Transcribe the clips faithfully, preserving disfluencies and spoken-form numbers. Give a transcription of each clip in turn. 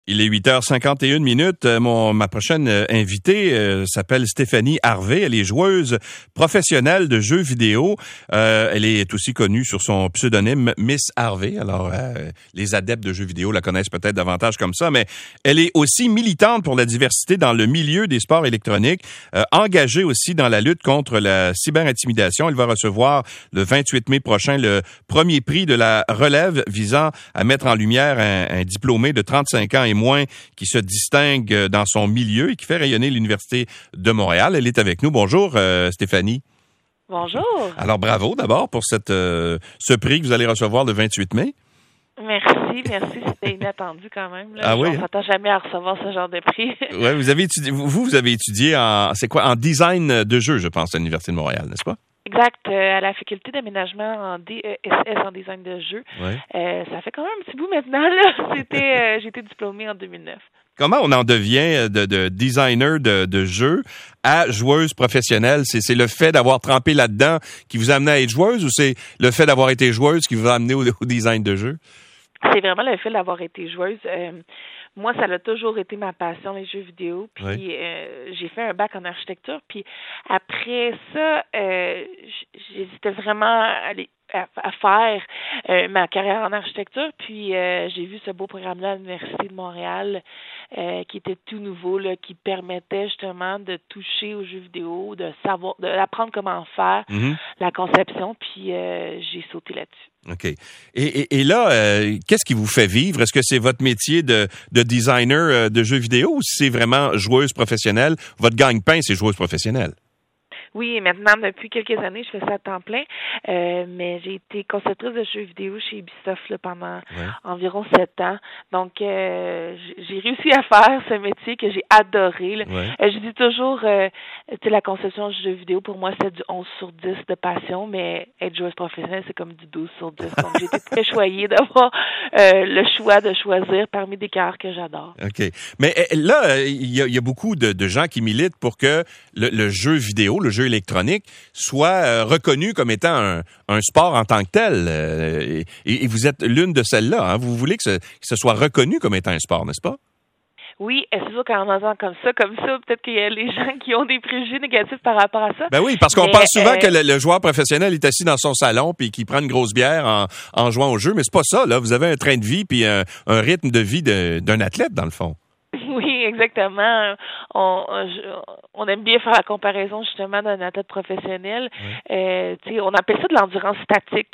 Il est huit heures cinquante et une minutes. Mon, ma prochaine invitée euh, s'appelle Stéphanie Harvey. Elle est joueuse professionnelle de jeux vidéo. Euh, elle est aussi connue sur son pseudonyme Miss Harvey. Alors, euh, les adeptes de jeux vidéo la connaissent peut-être davantage comme ça, mais elle est aussi militante pour la diversité dans le milieu des sports électroniques, euh, engagée aussi dans la lutte contre la cyberintimidation. Elle va recevoir le vingt-huit mai prochain le premier prix de la relève visant à mettre en lumière un, un diplômé de trente-cinq ans et moins qui se distingue dans son milieu et qui fait rayonner l'Université de Montréal. Elle est avec nous. Bonjour, euh, Stéphanie. Bonjour. Alors, bravo d'abord pour cette, euh, ce prix que vous allez recevoir le vingt-huit mai. Merci, merci. C'était inattendu quand même. Là. Ah oui? On ne s'attend jamais à recevoir ce genre de prix. Oui, vous avez étudié, vous, vous avez étudié en, c'est quoi, en design de jeu, je pense, à l'Université de Montréal, n'est-ce pas? Exact, euh, à la faculté d'aménagement en D E S S en design de jeu. Ouais. Euh, ça fait quand même un petit bout maintenant. Là. C'était, euh, j'ai été diplômée en deux mille neuf. Comment on en devient de, de designer de, de jeu à joueuse professionnelle? C'est, c'est le fait d'avoir trempé là-dedans qui vous a amené à être joueuse ou c'est le fait d'avoir été joueuse qui vous a amené au, au design de jeu? C'est vraiment le fait d'avoir été joueuse. Euh, moi, ça a toujours été ma passion, les jeux vidéo. Puis oui. euh, j'ai fait un bac en architecture. Puis après ça, euh, j'hésitais vraiment à aller à, à faire euh, ma carrière en architecture. Puis euh, j'ai vu ce beau programme-là à l'Université de Montréal euh, qui était tout nouveau, là, qui permettait justement de toucher aux jeux vidéo, de savoir, d'apprendre comment faire mm-hmm. la conception. Puis euh, j'ai sauté là-dessus. OK. Et, et, et là, euh, qu'est-ce qui vous fait vivre? Est-ce que c'est votre métier de, de designer euh, de jeux vidéo ou c'est vraiment joueuse professionnelle? Votre gagne-pain, c'est joueuse professionnelle? Oui, maintenant, depuis quelques années, je fais ça à temps plein, euh, mais j'ai été conceptrice de jeux vidéo chez Ubisoft là, pendant ouais. environ sept ans. Donc, euh, j'ai réussi à faire ce métier que j'ai adoré. Là. Ouais. Euh, je dis toujours, euh, tu sais, la conception de jeux vidéo, pour moi, c'est du onze sur dix de passion, mais être joueuse professionnelle, c'est comme du douze sur dix. Donc, j'ai été très choyée d'avoir euh, le choix de choisir parmi des carrières que j'adore. OK. Mais là, il y a, il y a beaucoup de, de gens qui militent pour que le, le jeu vidéo, le jeu électronique soit euh, reconnu comme étant un, un sport en tant que tel. Euh, et, et vous êtes l'une de celles-là. Hein? Vous voulez que ce, que ce soit reconnu comme étant un sport, n'est-ce pas? Oui, c'est sûr qu'en entend comme ça, comme ça, peut-être qu'il y a les gens qui ont des préjugés négatifs par rapport à ça. Ben oui, parce qu'on mais, pense souvent euh... que le, le joueur professionnel est assis dans son salon puis qu'il prend une grosse bière en, en jouant au jeu, mais c'est pas ça. Là, vous avez un train de vie puis un, un rythme de vie de, d'un athlète dans le fond. Oui, exactement. On, on aime bien faire la comparaison justement d'un athlète professionnel. Oui. Euh, tu sais, on appelle ça de l'endurance statique,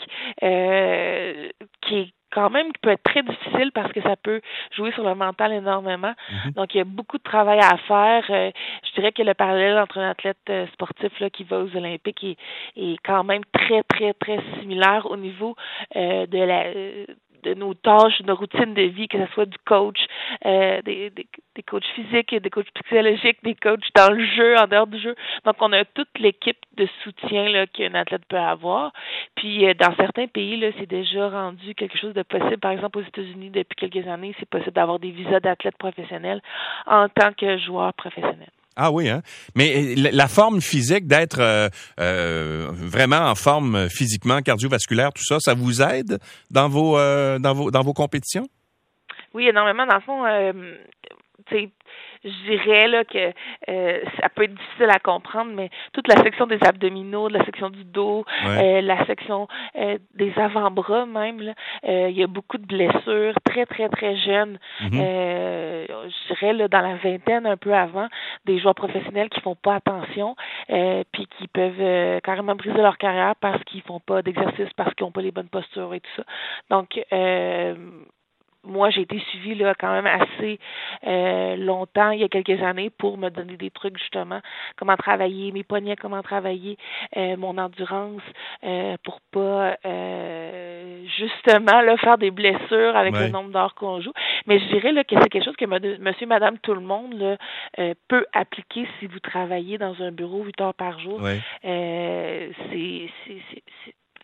euh, qui est quand même qui peut être très difficile parce que ça peut jouer sur le mental énormément. Mm-hmm. Donc, il y a beaucoup de travail à faire. Euh, je dirais que le parallèle entre un athlète euh, sportif là, qui va aux Olympiques est, est quand même très, très, très similaire au niveau euh, de la... Euh, de nos tâches, de nos routines de vie, que ce soit du coach, euh, des, des, des coachs physiques, des coachs psychologiques, des coachs dans le jeu, en dehors du jeu. Donc, on a toute l'équipe de soutien là, qu'un athlète peut avoir. Puis, euh, dans certains pays, là, c'est déjà rendu quelque chose de possible. Par exemple, aux États-Unis, depuis quelques années, c'est possible d'avoir des visas d'athlètes professionnels en tant que joueur professionnel. Ah oui, hein. Mais la forme physique, d'être euh, euh, vraiment en forme physiquement, cardiovasculaire, tout ça, ça vous aide dans vos euh, dans vos dans vos compétitions? Oui, énormément. Dans le fond, euh, tu sais, je dirais là que euh, ça peut être difficile à comprendre, mais toute la section des abdominaux, la section du dos, ouais. euh, la section euh, des avant-bras même, là, euh, il y a beaucoup de blessures très, très, très jeunes. Mm-hmm. Euh, je dirais là, dans la vingtaine, un peu avant, des joueurs professionnels qui font pas attention, euh, puis qui peuvent euh, carrément briser leur carrière parce qu'ils font pas d'exercice, parce qu'ils ont pas les bonnes postures et tout ça. Donc, euh, moi, j'ai été suivie là quand même assez euh, longtemps, il y a quelques années, pour me donner des trucs justement, comment travailler mes poignets, comment travailler euh, mon endurance, euh, pour pas euh, justement là faire des blessures avec ouais. le nombre d'heures qu'on joue. Mais je dirais là que c'est quelque chose que monsieur, madame, tout le monde là, euh, peut appliquer si vous travaillez dans un bureau huit heures par jour. Ouais. Euh, c'est, c'est, c'est, c'est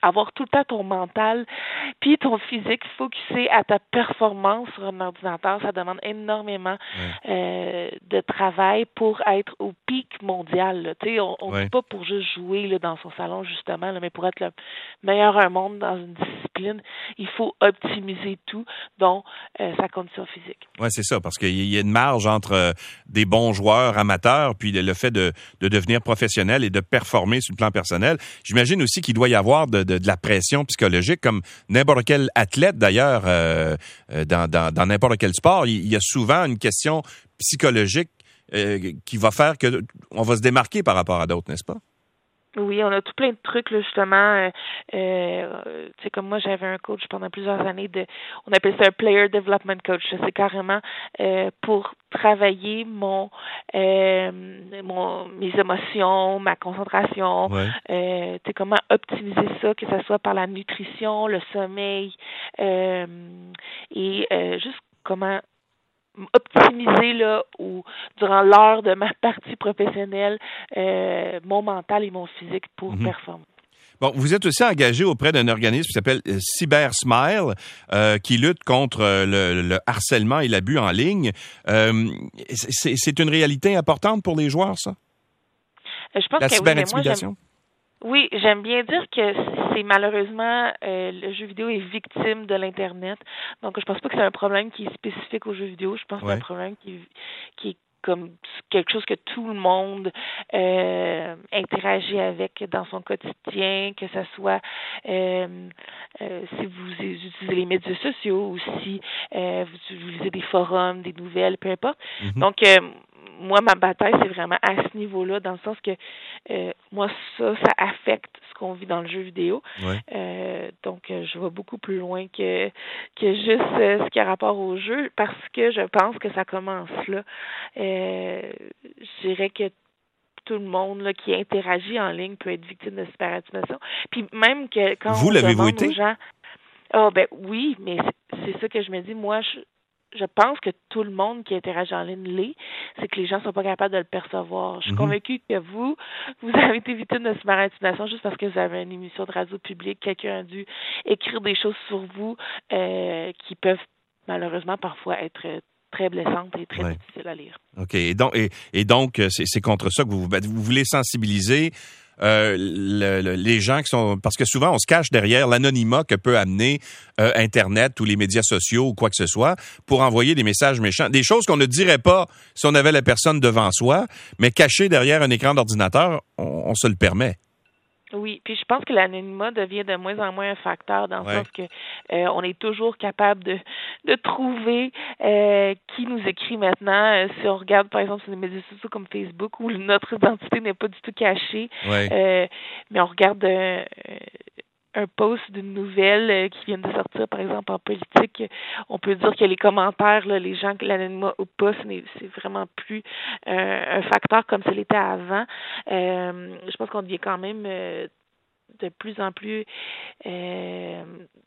avoir tout le temps ton mental puis ton physique focusé à ta performance sur un ordinateur, ça demande énormément ouais. euh, de travail pour être au pic mondial. Tu sais, on ne ouais. dit pas pour juste jouer là, dans son salon, justement, là, mais pour être le meilleur un monde dans une discipline, il faut optimiser tout, dont euh, sa condition physique. Oui, c'est ça, parce qu'il y a une marge entre euh, des bons joueurs amateurs puis le fait de, de devenir professionnel et de performer sur le plan personnel. J'imagine aussi qu'il doit y avoir de, de, de la pression psychologique, comme n'importe quel athlète d'ailleurs, euh, dans, dans, dans n'importe quel sport. Il y a souvent une question psychologique euh, qui va faire que on va se démarquer par rapport à d'autres, n'est-ce pas? Oui, on a tout plein de trucs, là, justement. Euh, euh, tu sais, comme moi, j'avais un coach pendant plusieurs années de, on appelle ça un player development coach. C'est carrément euh, pour travailler mon, euh, mon, mes émotions, ma concentration. Ouais. Euh, tu sais, comment optimiser ça, que ce soit par la nutrition, le sommeil, euh, et euh, juste comment optimiser là ou durant l'heure de ma partie professionnelle euh, mon mental et mon physique pour mm-hmm. performer. Bon, vous êtes aussi engagé auprès d'un organisme qui s'appelle euh, CyberSmile, euh, qui lutte contre euh, le, le harcèlement et l'abus en ligne. Euh, c'est, c'est une réalité importante pour les joueurs, ça? Je pense La que cyberintimidation? Oui, Oui, j'aime bien dire que c'est malheureusement euh, le jeu vidéo est victime de l'Internet. Donc, je pense pas que c'est un problème qui est spécifique aux jeux vidéo. Je pense ouais. que c'est un problème qui, qui est comme quelque chose que tout le monde euh, interagit avec dans son quotidien, que ce soit euh, euh, si vous utilisez les médias sociaux ou si euh, vous utilisez des forums, des nouvelles, peu importe. Mm-hmm. Donc, euh, moi, ma bataille, c'est vraiment à ce niveau-là, dans le sens que euh, moi, ça, ça affecte ce qu'on vit dans le jeu vidéo. Ouais. Euh, donc, euh, je vais beaucoup plus loin que que juste euh, ce qui a rapport au jeu, parce que je pense que ça commence là. Euh, je dirais que tout le monde là, qui interagit en ligne peut être victime de cyberintimidation. Puis même que quand Vous on l'avez-vous demande été? aux gens, ah oh, ben oui, mais c'est, c'est ça que je me dis. Moi, je Je pense que tout le monde qui interagit en ligne l'est, c'est que les gens sont pas capables de le percevoir. Je suis mm-hmm. convaincue que vous, vous avez été victime de cyberintimidation juste parce que vous avez une émission de radio publique, quelqu'un a dû écrire des choses sur vous euh, qui peuvent malheureusement parfois être très blessantes et très ouais. difficiles à lire. OK. Et donc, et, et donc c'est, c'est contre ça que vous vous battez. Vous voulez sensibiliser Euh, le, le, les gens qui sont... Parce que souvent, on se cache derrière l'anonymat que peut amener euh, Internet ou les médias sociaux ou quoi que ce soit pour envoyer des messages méchants. Des choses qu'on ne dirait pas si on avait la personne devant soi, mais cachées derrière un écran d'ordinateur, on, on se le permet. Oui, puis je pense que l'anonymat devient de moins en moins un facteur dans le ouais. sens que euh, on est toujours capable de de trouver euh, qui nous écrit maintenant. Euh, si on regarde par exemple sur les médias sociaux comme Facebook où notre identité n'est pas du tout cachée, ouais. euh, mais on regarde euh, un post d'une nouvelle euh, qui vient de sortir, par exemple, en politique, on peut dire que les commentaires, là, les gens, l'anonymat ou pas, c'est, c'est vraiment plus euh, un facteur comme ça l'était avant. Euh, je pense qu'on devient quand même euh, de plus en plus euh,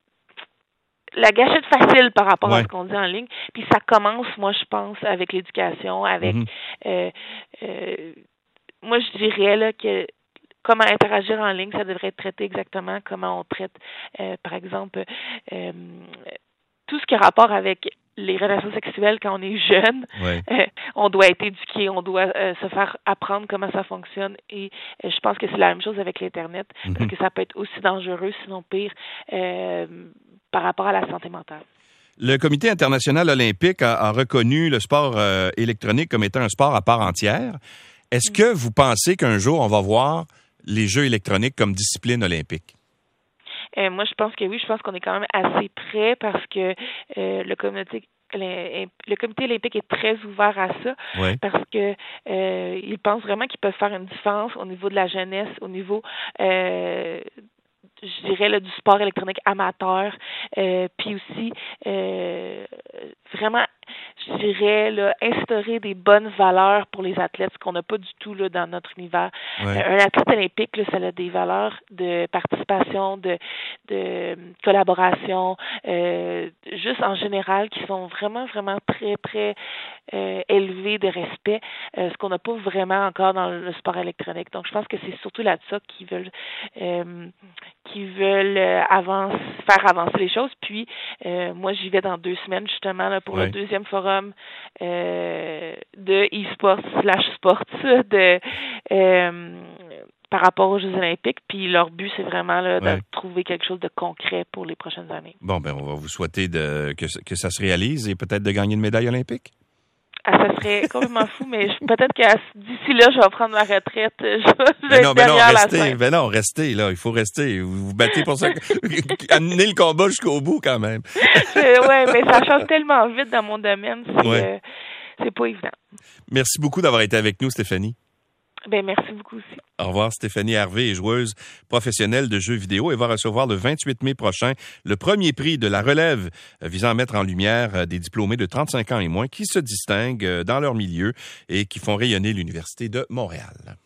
la gâchette facile par rapport ouais. à ce qu'on dit en ligne. Puis ça commence, moi, je pense, avec l'éducation, avec... Mm-hmm. Euh, euh, moi, je dirais là que comment interagir en ligne, ça devrait être traité exactement comment on traite, euh, par exemple, euh, tout ce qui a rapport avec les relations sexuelles quand on est jeune. Ouais. Euh, on doit être éduqué, on doit euh, se faire apprendre comment ça fonctionne. Et euh, je pense que c'est la même chose avec l'Internet, mm-hmm. parce que ça peut être aussi dangereux, sinon pire, euh, par rapport à la santé mentale. Le Comité international olympique a, a reconnu le sport euh, électronique comme étant un sport à part entière. Est-ce mm-hmm. que vous pensez qu'un jour, on va voir les jeux électroniques comme discipline olympique? Euh, moi, je pense que oui. Je pense qu'on est quand même assez près parce que euh, le comité le comité olympique est très ouvert à ça oui. parce que euh, ils pensent vraiment qu'ils peuvent faire une différence au niveau de la jeunesse, au niveau euh, je dirais là, du sport électronique amateur, euh, puis aussi euh, vraiment, je dirais là, instaurer des bonnes valeurs pour les athlètes, ce qu'on n'a pas du tout là dans notre univers. Ouais. Euh, un athlète olympique, là, ça a des valeurs de participation, de, de collaboration, euh, juste en général, qui sont vraiment, vraiment très, très euh, élevées de respect, euh, ce qu'on n'a pas vraiment encore dans le sport électronique. Donc, je pense que c'est surtout là-dessus qu'ils veulent euh, qui veulent euh, avance, faire avancer les choses. Puis, euh, moi, j'y vais dans deux semaines, justement, là, pour ouais. le deuxième forum euh, de e-sport slash sport de... Euh, par rapport aux Jeux olympiques, puis leur but, c'est vraiment là, de ouais. trouver quelque chose de concret pour les prochaines années. Bon, ben on va vous souhaiter de, que, que ça se réalise et peut-être de gagner une médaille olympique. Ah, ça serait complètement fou, mais je, peut-être que d'ici là, je vais prendre ma retraite. Je vais ben non, ben non, restez, la scène. ben non, restez, là, il faut rester. Vous vous battez pour ça. Amenez le combat jusqu'au bout, quand même. Oui, mais ça change tellement vite dans mon domaine, c'est, ouais. euh, c'est pas évident. Merci beaucoup d'avoir été avec nous, Stéphanie. Ben merci beaucoup aussi. Au revoir. Stéphanie Harvey est joueuse professionnelle de jeux vidéo et va recevoir le vingt-huit mai prochain le premier prix de la relève visant à mettre en lumière des diplômés de trente-cinq ans et moins qui se distinguent dans leur milieu et qui font rayonner l'Université de Montréal.